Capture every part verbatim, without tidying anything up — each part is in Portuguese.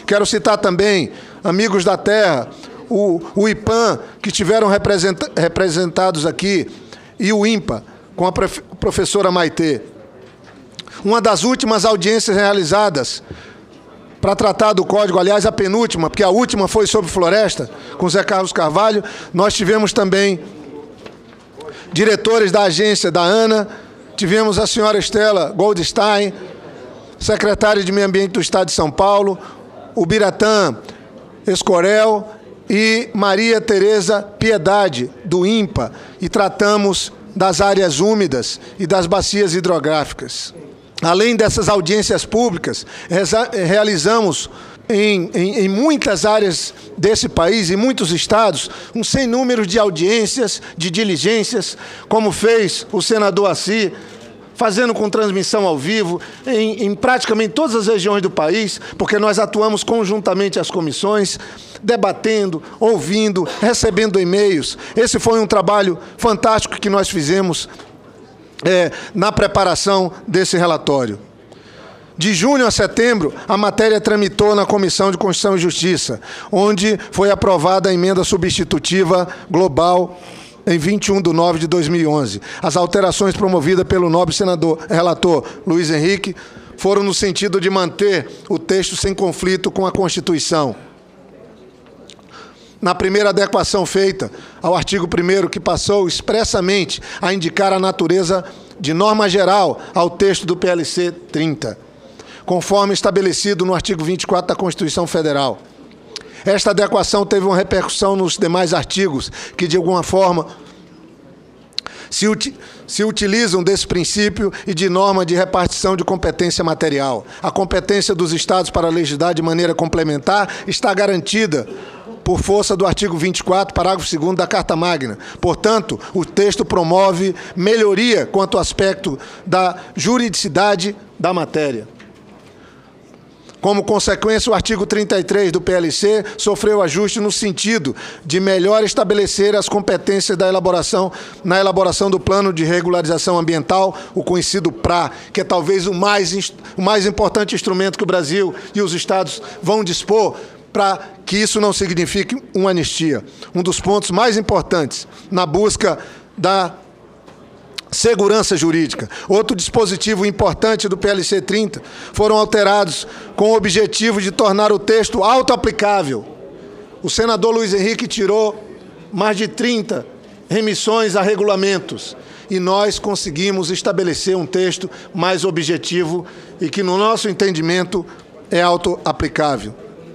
Quero citar também Amigos da Terra, o, o I P A M, que tiveram representa, representados aqui, e o INPA, com a prof, professora Maitê. Uma das últimas audiências realizadas para tratar do Código, aliás, a penúltima, porque a última foi sobre floresta, com Zé Carlos Carvalho, nós tivemos também diretores da agência, da ANA, tivemos a senhora Estela Goldstein, secretária de Meio Ambiente do Estado de São Paulo, o Biratã Escorel e Maria Tereza Piedade, do INPA, e tratamos das áreas úmidas e das bacias hidrográficas. Além dessas audiências públicas, realizamos em, em, em muitas áreas desse país, em muitos estados, um sem número de audiências, de diligências, como fez o senador Assi, fazendo com transmissão ao vivo, em, em praticamente todas as regiões do país, porque nós atuamos conjuntamente as comissões, debatendo, ouvindo, recebendo e-mails. Esse foi um trabalho fantástico que nós fizemos É, na preparação desse relatório. De junho a setembro, a matéria tramitou na Comissão de Constituição e Justiça, onde foi aprovada a emenda substitutiva global em vinte e um de nove de dois mil e onze. As alterações promovidas pelo nobre senador relator Luiz Henrique foram no sentido de manter o texto sem conflito com a Constituição. Na primeira adequação feita ao artigo primeiro, que passou expressamente a indicar a natureza de norma geral ao texto do P L C trinta, conforme estabelecido no artigo vinte e quatro da Constituição Federal. Esta adequação teve uma repercussão nos demais artigos que, de alguma forma, se, uti se utilizam desse princípio e de norma de repartição de competência material. A competência dos Estados para legislar de maneira complementar está garantida por força do artigo vinte e quatro, parágrafo segundo da Carta Magna. Portanto, o texto promove melhoria quanto ao aspecto da juridicidade da matéria. Como consequência, o artigo trinta e três do P L C sofreu ajuste no sentido de melhor estabelecer as competências da elaboração, na elaboração do Plano de Regularização Ambiental, o conhecido P R A, que é talvez o mais, o mais importante instrumento que o Brasil e os estados vão dispor para que isso não signifique uma anistia. Um dos pontos mais importantes na busca da segurança jurídica. Outro dispositivo importante do P L C trinta foram alterados com o objetivo de tornar o texto auto-aplicável. O senador Luiz Henrique tirou mais de trinta remissões a regulamentos e nós conseguimos estabelecer um texto mais objetivo e que, no nosso entendimento, é auto-aplicável.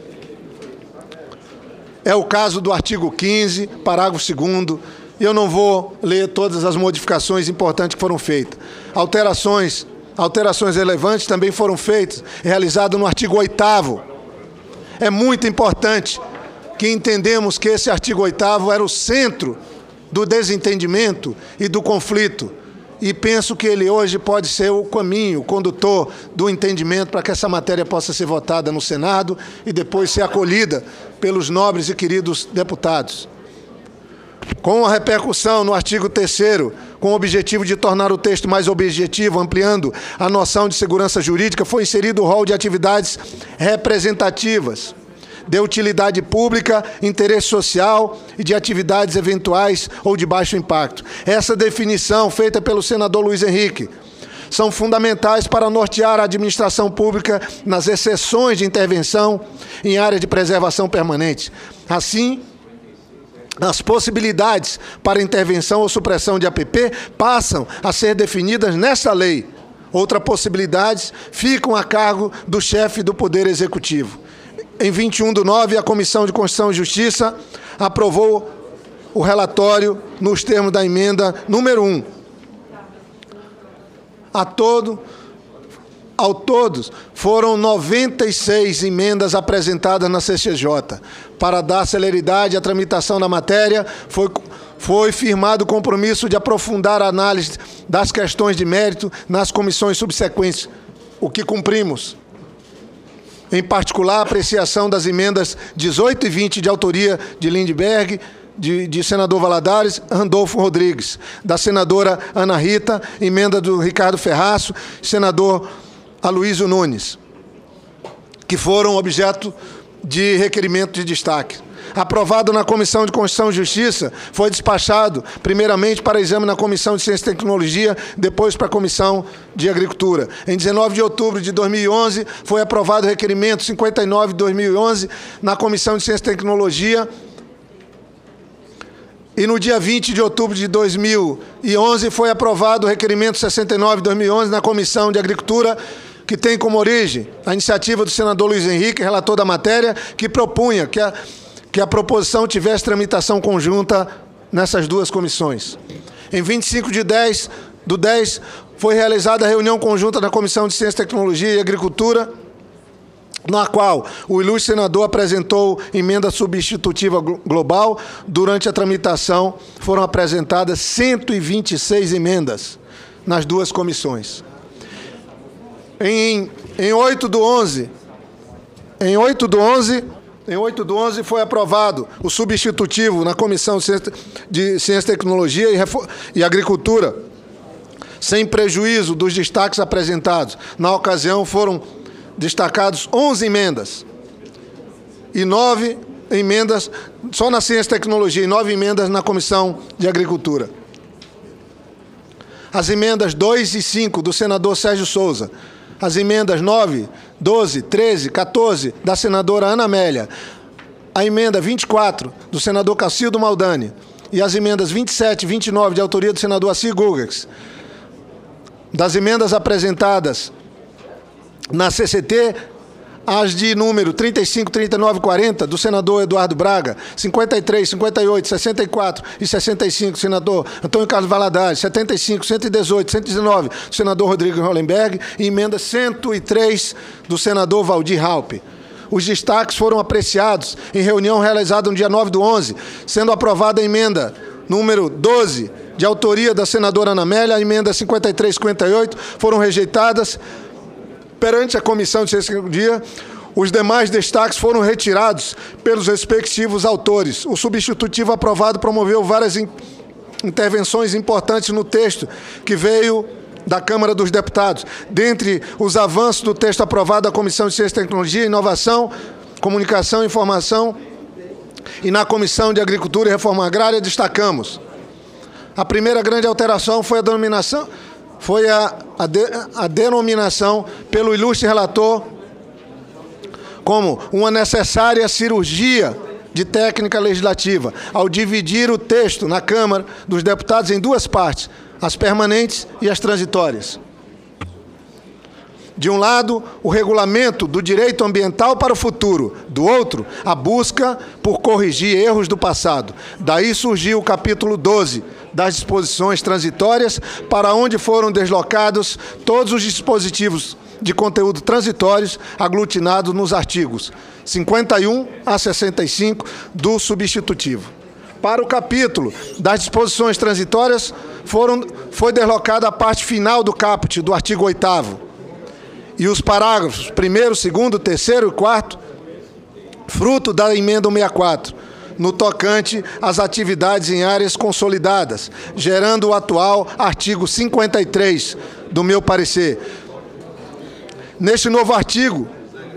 É o caso do artigo quinze, parágrafo segundo. Eu não vou ler todas as modificações importantes que foram feitas. Alterações, alterações relevantes também foram feitas, realizadas no artigo oitavo. É muito importante que entendemos que esse artigo oitavo era o centro do desentendimento e do conflito. E penso que ele hoje pode ser o caminho, o condutor do entendimento para que essa matéria possa ser votada no Senado e depois ser acolhida pelos nobres e queridos deputados. Com a repercussão no artigo terceiro, com o objetivo de tornar o texto mais objetivo, ampliando a noção de segurança jurídica, foi inserido o rol de atividades representativas, de utilidade pública, interesse social e de atividades eventuais ou de baixo impacto. Essa definição, feita pelo senador Luiz Henrique, são fundamentais para nortear a administração pública nas exceções de intervenção em área de preservação permanente. Assim, as possibilidades para intervenção ou supressão de A P P passam a ser definidas nesta lei. Outras possibilidades ficam a cargo do chefe do Poder Executivo. Em vinte e um de nove, a Comissão de Constituição e Justiça aprovou o relatório nos termos da emenda número um. A todo, ao todos, foram noventa e seis emendas apresentadas na C C J. Para dar celeridade à tramitação da matéria, foi, foi firmado o compromisso de aprofundar a análise das questões de mérito nas comissões subsequentes, o que cumprimos. Em particular, a apreciação das emendas dezoito e vinte de autoria de Lindbergh, de, de senador Valadares, Randolfo Rodrigues, da senadora Ana Rita, emenda do Ricardo Ferraço, senador Aloysio Nunes, que foram objeto de requerimento de destaque. Aprovado na Comissão de Constituição e Justiça, foi despachado primeiramente para exame na Comissão de Ciência e Tecnologia, depois para a Comissão de Agricultura. Em dezenove de outubro de dois mil e onze, foi aprovado o requerimento cinquenta e nove de dois mil e onze na Comissão de Ciência e Tecnologia. E no dia vinte de outubro de dois mil e onze, foi aprovado o requerimento sessenta e nove de dois mil e onze na Comissão de Agricultura, que tem como origem a iniciativa do senador Luiz Henrique, relator da matéria, que propunha que a que a proposição tivesse tramitação conjunta nessas duas comissões. Em vinte e cinco de dez do dez, foi realizada a reunião conjunta da Comissão de Ciência, Tecnologia e Agricultura, na qual o ilustre senador apresentou emenda substitutiva global. Durante a tramitação, foram apresentadas cento e vinte e seis emendas nas duas comissões. Em, em oito do onze, em oito do onze, Em oito do onze foi aprovado o substitutivo na Comissão de Ciência, Tecnologia e Agricultura, sem prejuízo dos destaques apresentados. Na ocasião, foram destacados onze emendas e nove emendas só na Ciência e Tecnologia e nove emendas na Comissão de Agricultura. As emendas dois e cinco do senador Sérgio Souza, as emendas nove, doze, treze, quatorze da senadora Ana Amélia, a emenda vinte e quatro do senador Cacildo Maldani e as emendas vinte e sete e vinte e nove de autoria do senador Assi Gugex. Das emendas apresentadas na C C T, as de número trinta e cinco, trinta e nove e quarenta, do senador Eduardo Braga, cinquenta e três, cinquenta e oito, sessenta e quatro e sessenta e cinco, do senador Antônio Carlos Valadares, setenta e cinco, cento e dezoito, cento e dezenove, do senador Rodrigo Hollenberg, e emenda cento e três, do senador Valdir Raupp. Os destaques foram apreciados em reunião realizada no dia nove do onze, sendo aprovada a emenda número doze, de autoria da senadora Ana Amélia, a emenda cinquenta e três e cinquenta e oito foram rejeitadas. Perante a Comissão de Ciência e Tecnologia, os demais destaques foram retirados pelos respectivos autores. O substitutivo aprovado promoveu várias in- intervenções importantes no texto que veio da Câmara dos Deputados. Dentre os avanços do texto aprovado da Comissão de Ciência, Tecnologia, Inovação, Comunicação e Informação e na Comissão de Agricultura e Reforma Agrária, destacamos: a primeira grande alteração foi a denominação foi a, a, de, a denominação pelo ilustre relator como uma necessária cirurgia de técnica legislativa, ao dividir o texto na Câmara dos Deputados em duas partes, as permanentes e as transitórias. De um lado, o regulamento do direito ambiental para o futuro. Do outro, a busca por corrigir erros do passado. Daí surgiu o capítulo doze das disposições transitórias, para onde foram deslocados todos os dispositivos de conteúdo transitórios aglutinados nos artigos cinquenta e um a sessenta e cinco do substitutivo. Para o capítulo das disposições transitórias, foram, foi deslocada a parte final do caput do artigo oitavo. E os parágrafos primeiro, segundo, terceiro e quarto, fruto da emenda cento e sessenta e quatro, no tocante às atividades em áreas consolidadas, gerando o atual artigo cinquenta e três do meu parecer. Neste novo artigo,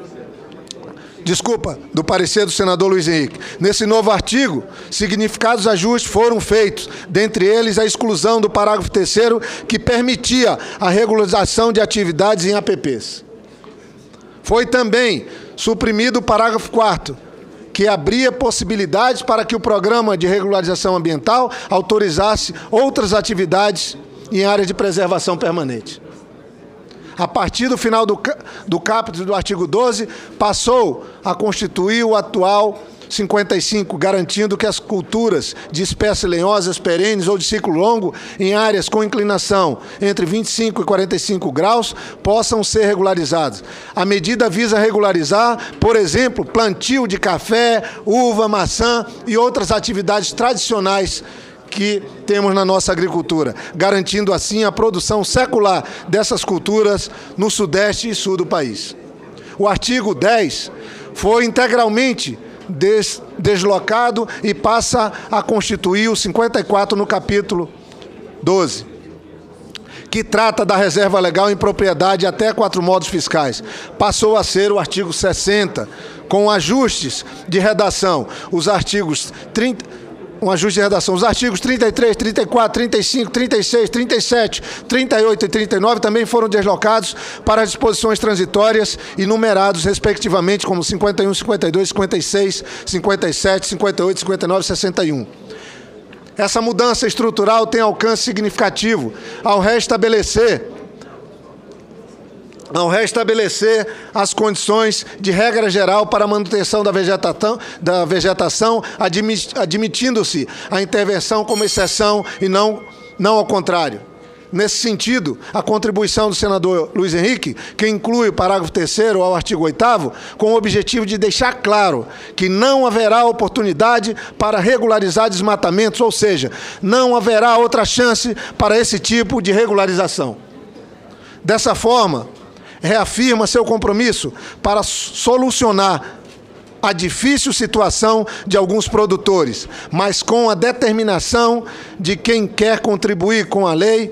desculpa, do parecer do senador Luiz Henrique, nesse novo artigo, significados ajustes foram feitos, dentre eles a exclusão do parágrafo terceiro, que permitia a regularização de atividades em A P Ps. Foi também suprimido o parágrafo quarto, que abria possibilidades para que o Programa de Regularização Ambiental autorizasse outras atividades em área de preservação permanente. A partir do final do, do capítulo do artigo doze, passou a constituir o atual cinquenta e cinco, garantindo que as culturas de espécies lenhosas perenes ou de ciclo longo em áreas com inclinação entre vinte e cinco e quarenta e cinco graus possam ser regularizadas. A medida visa regularizar, por exemplo, plantio de café, uva, maçã e outras atividades tradicionais que temos na nossa agricultura, garantindo assim a produção secular dessas culturas no sudeste e sul do país. O artigo dez foi integralmente des deslocado e passa a constituir o cinquenta e quatro no capítulo doze, que trata da reserva legal em propriedade até quatro modos fiscais. Passou a ser o artigo sessenta, com ajustes de redação, os artigos trinta, um ajuste de redação, os artigos trinta e três, trinta e quatro, trinta e cinco, trinta e seis, trinta e sete, trinta e oito e trinta e nove também foram deslocados para as disposições transitórias e numerados, respectivamente, como cinquenta e um, cinquenta e dois, cinquenta e seis, cinquenta e sete, cinquenta e oito, cinquenta e nove e sessenta e um. Essa mudança estrutural tem alcance significativo ao restabelecer ao restabelecer as condições de regra geral para a manutenção da vegetação, da vegetação admitindo-se a intervenção como exceção e não, não ao contrário. Nesse sentido, a contribuição do senador Luiz Henrique, que inclui o parágrafo terceiro ao artigo oitavo, com o objetivo de deixar claro que não haverá oportunidade para regularizar desmatamentos, ou seja, não haverá outra chance para esse tipo de regularização. Dessa forma, reafirma seu compromisso para solucionar a difícil situação de alguns produtores, mas com a determinação de quem quer contribuir com a lei,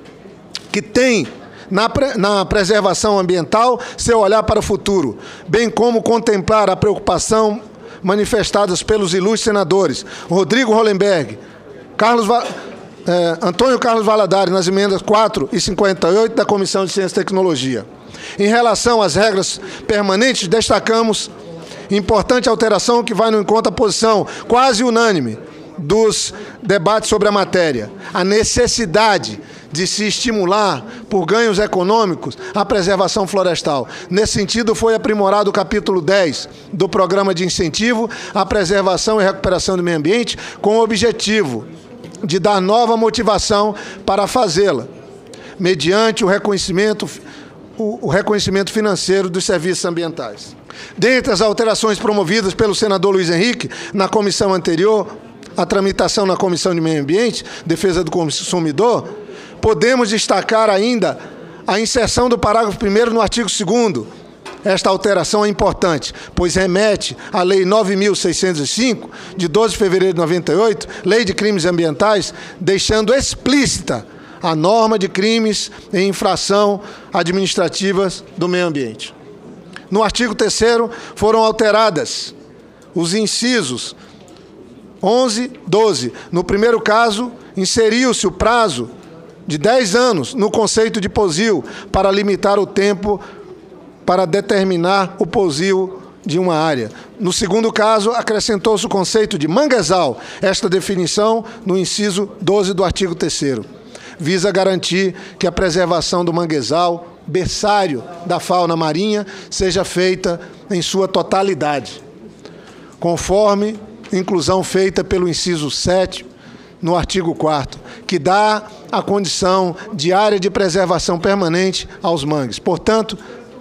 que tem na, pre na preservação ambiental seu olhar para o futuro, bem como contemplar a preocupação manifestadas pelos ilustres senadores Rodrigo Hollenberg, Carlos Va eh, Antônio Carlos Valadares, nas emendas quatro e cinquenta e oito da Comissão de Ciência e Tecnologia. Em relação às regras permanentes, destacamos importante alteração que vai no encontro à posição quase unânime dos debates sobre a matéria, a necessidade de se estimular, por ganhos econômicos, a preservação florestal. Nesse sentido, foi aprimorado o capítulo dez do Programa de Incentivo à Preservação e Recuperação do Meio Ambiente, com o objetivo de dar nova motivação para fazê-la, mediante o reconhecimento o reconhecimento financeiro dos serviços ambientais. Dentre as alterações promovidas pelo senador Luiz Henrique na comissão anterior, a tramitação na Comissão de Meio Ambiente, Defesa do Consumidor, podemos destacar ainda a inserção do parágrafo primeiro no artigo segundo. Esta alteração é importante, pois remete à Lei nove mil seiscentos e cinco, de doze de fevereiro de noventa e oito, Lei de Crimes Ambientais, deixando explícita a norma de crimes e infração administrativas do meio ambiente. No artigo terceiro foram alteradas os incisos onze, doze. No primeiro caso, inseriu-se o prazo de dez anos no conceito de posil para limitar o tempo para determinar o posil de uma área. No segundo caso, acrescentou-se o conceito de manguezal, esta definição no inciso doze do artigo terceiro. Visa garantir que a preservação do manguezal, berçário da fauna marinha, seja feita em sua totalidade, conforme inclusão feita pelo inciso sete no artigo quarto, que dá a condição de área de preservação permanente aos mangues. Portanto,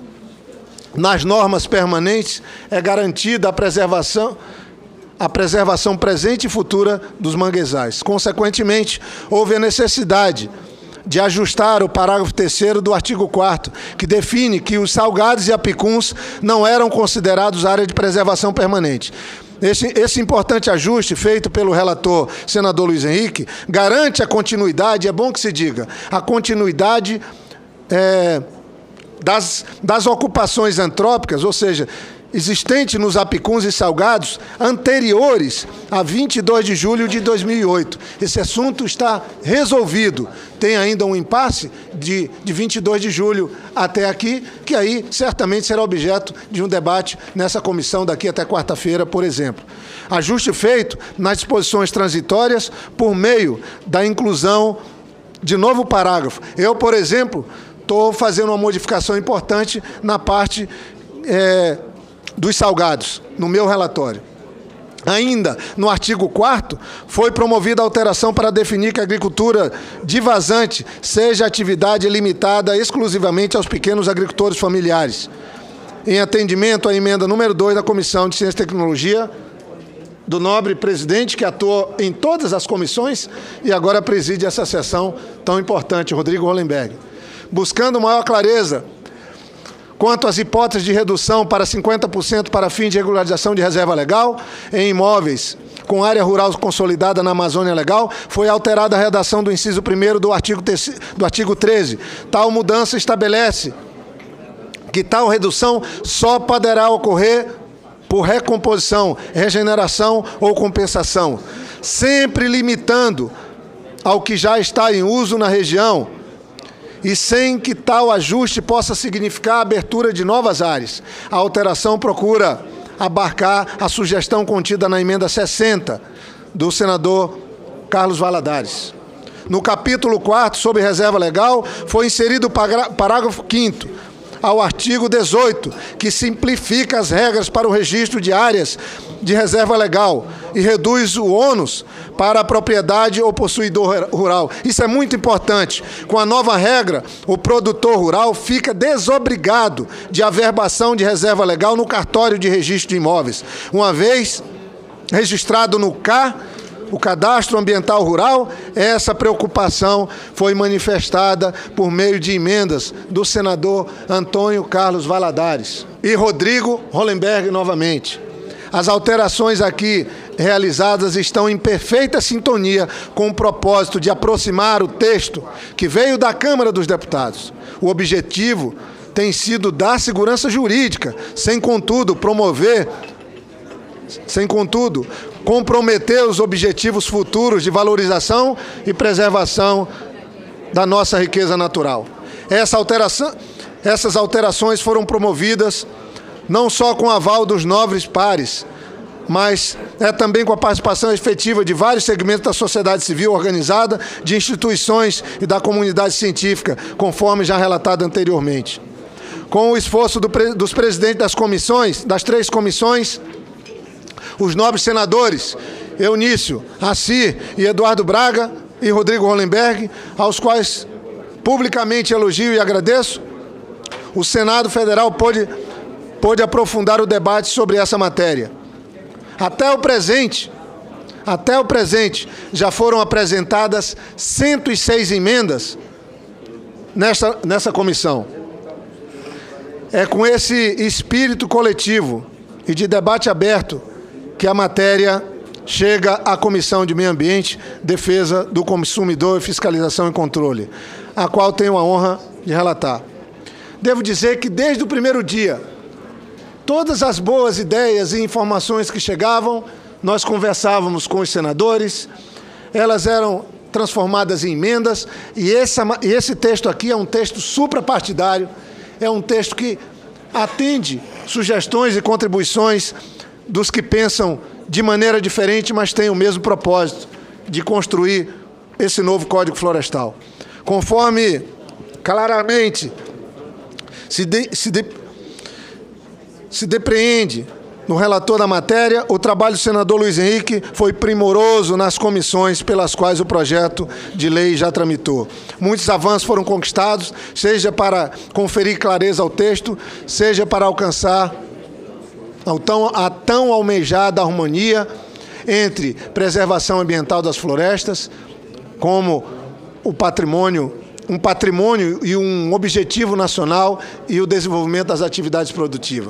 nas normas permanentes é garantida a preservação a preservação presente e futura dos manguezais. Consequentemente, houve a necessidade de ajustar o parágrafo terceiro do artigo quarto, que define que os salgados e apicuns não eram considerados área de preservação permanente. Esse, esse importante ajuste, feito pelo relator, senador Luiz Henrique, garante a continuidade, é bom que se diga, a continuidade é, das, das ocupações antrópicas, ou seja, existente nos apicuns e salgados anteriores a vinte e dois de julho de dois mil e oito. Esse assunto está resolvido. Tem ainda um impasse de, de vinte e dois de julho até aqui, que aí certamente será objeto de um debate nessa comissão daqui até quarta-feira, por exemplo. Ajuste feito nas disposições transitórias por meio da inclusão de novo parágrafo. Eu, por exemplo, estou fazendo uma modificação importante na parte é, dos salgados, no meu relatório. Ainda, no artigo quarto, foi promovida a alteração para definir que a agricultura de vazante seja atividade limitada exclusivamente aos pequenos agricultores familiares, em atendimento à emenda número dois da Comissão de Ciência e Tecnologia, do nobre presidente que atuou em todas as comissões e agora preside essa sessão tão importante, Rodrigo Hollenberg. Buscando maior clareza quanto às hipóteses de redução para cinquenta por cento para fim de regularização de reserva legal em imóveis com área rural consolidada na Amazônia Legal, foi alterada a redação do inciso primeiro do artigo, do artigo treze. Tal mudança estabelece que tal redução só poderá ocorrer por recomposição, regeneração ou compensação, sempre limitando ao que já está em uso na região e sem que tal ajuste possa significar a abertura de novas áreas. A alteração procura abarcar a sugestão contida na emenda sessenta do senador Carlos Valadares. No capítulo quarto, sobre reserva legal, foi inserido o parágrafo quinto ao artigo dezoito, que simplifica as regras para o registro de áreas de reserva legal e reduz o ônus para a propriedade ou possuidor rural. Isso é muito importante. Com a nova regra, o produtor rural fica desobrigado de averbação de reserva legal no cartório de registro de imóveis, uma vez registrado no C A R, o Cadastro Ambiental Rural. Essa preocupação foi manifestada por meio de emendas do senador Antônio Carlos Valadares e Rodrigo Hollenberg novamente. As alterações aqui realizadas estão em perfeita sintonia com o propósito de aproximar o texto que veio da Câmara dos Deputados. O objetivo tem sido dar segurança jurídica, sem contudo promover sem, contudo, comprometer os objetivos futuros de valorização e preservação da nossa riqueza natural. Essa alteração, essas alterações foram promovidas não só com o aval dos nobres pares, mas é também com a participação efetiva de vários segmentos da sociedade civil organizada, de instituições e da comunidade científica, conforme já relatado anteriormente. Com o esforço do, dos presidentes das comissões, das três comissões, os nobres senadores Eunício Assi e Eduardo Braga e Rodrigo Hollenberg, aos quais publicamente elogio e agradeço, o Senado Federal pôde, pôde aprofundar o debate sobre essa matéria. Até o presente, até o presente, já foram apresentadas cento e seis emendas nessa, nessa comissão. É com esse espírito coletivo e de debate aberto que a matéria chega à Comissão de Meio Ambiente, Defesa do Consumidor, Fiscalização e Controle, a qual tenho a honra de relatar. Devo dizer que desde o primeiro dia, todas as boas ideias e informações que chegavam, nós conversávamos com os senadores, elas eram transformadas em emendas, e esse, e esse texto aqui é um texto suprapartidário, é um texto que atende sugestões e contribuições dos que pensam de maneira diferente, mas têm o mesmo propósito de construir esse novo Código Florestal. Conforme claramente se, de, se, de, se depreende no relator da matéria, o trabalho do senador Luiz Henrique foi primoroso nas comissões pelas quais o projeto de lei já tramitou. Muitos avanços foram conquistados, seja para conferir clareza ao texto, seja para alcançar a tão, a tão almejada harmonia entre preservação ambiental das florestas, como o patrimônio, um patrimônio e um objetivo nacional e o desenvolvimento das atividades produtivas.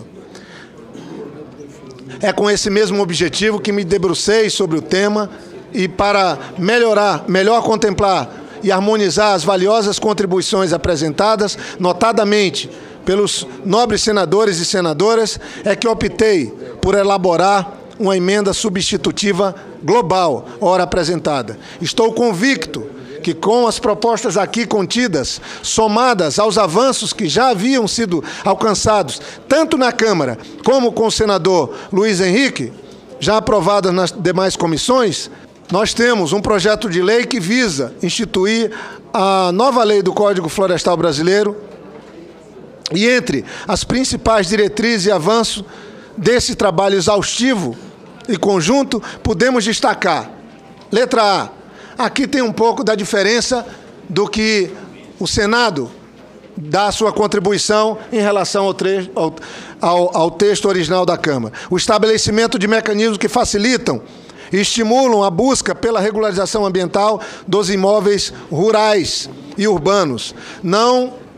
É com esse mesmo objetivo que me debrucei sobre o tema e para melhorar, melhor contemplar e harmonizar as valiosas contribuições apresentadas, notadamente pelos nobres senadores e senadoras, é que optei por elaborar uma emenda substitutiva global, ora apresentada. Estou convicto que com as propostas aqui contidas, somadas aos avanços que já haviam sido alcançados, tanto na Câmara como com o senador Luiz Henrique, já aprovadas nas demais comissões, nós temos um projeto de lei que visa instituir a nova lei do Código Florestal Brasileiro, e entre as principais diretrizes e avanços desse trabalho exaustivo e conjunto, podemos destacar, letra A, aqui tem um pouco da diferença do que o Senado dá a sua contribuição em relação ao, tre ao, ao, ao texto original da Câmara. O estabelecimento de mecanismos que facilitam e estimulam a busca pela regularização ambiental dos imóveis rurais e urbanos, não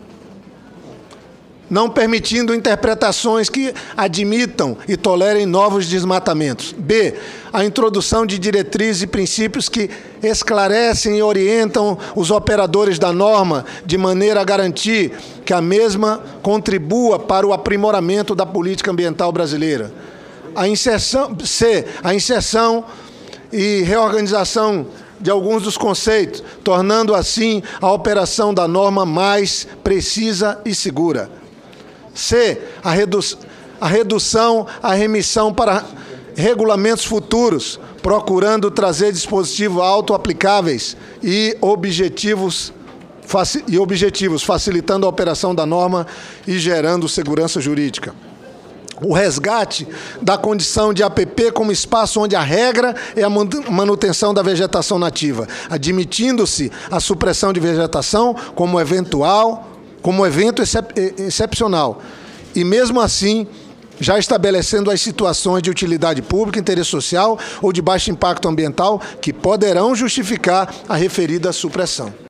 não permitindo interpretações que admitam e tolerem novos desmatamentos. B, a introdução de diretrizes e princípios que esclarecem e orientam os operadores da norma de maneira a garantir que a mesma contribua para o aprimoramento da política ambiental brasileira. A inserção, C, a inserção e reorganização de alguns dos conceitos, tornando assim a operação da norma mais precisa e segura. C, a, redu a redução, a remissão para regulamentos futuros, procurando trazer dispositivos auto-aplicáveis e objetivos, e objetivos, facilitando a operação da norma e gerando segurança jurídica. O resgate da condição de A P P como espaço onde a regra é a manutenção da vegetação nativa, admitindo-se a supressão de vegetação como eventual, como evento excep excepcional, e mesmo assim já estabelecendo as situações de utilidade pública, interesse social ou de baixo impacto ambiental que poderão justificar a referida supressão.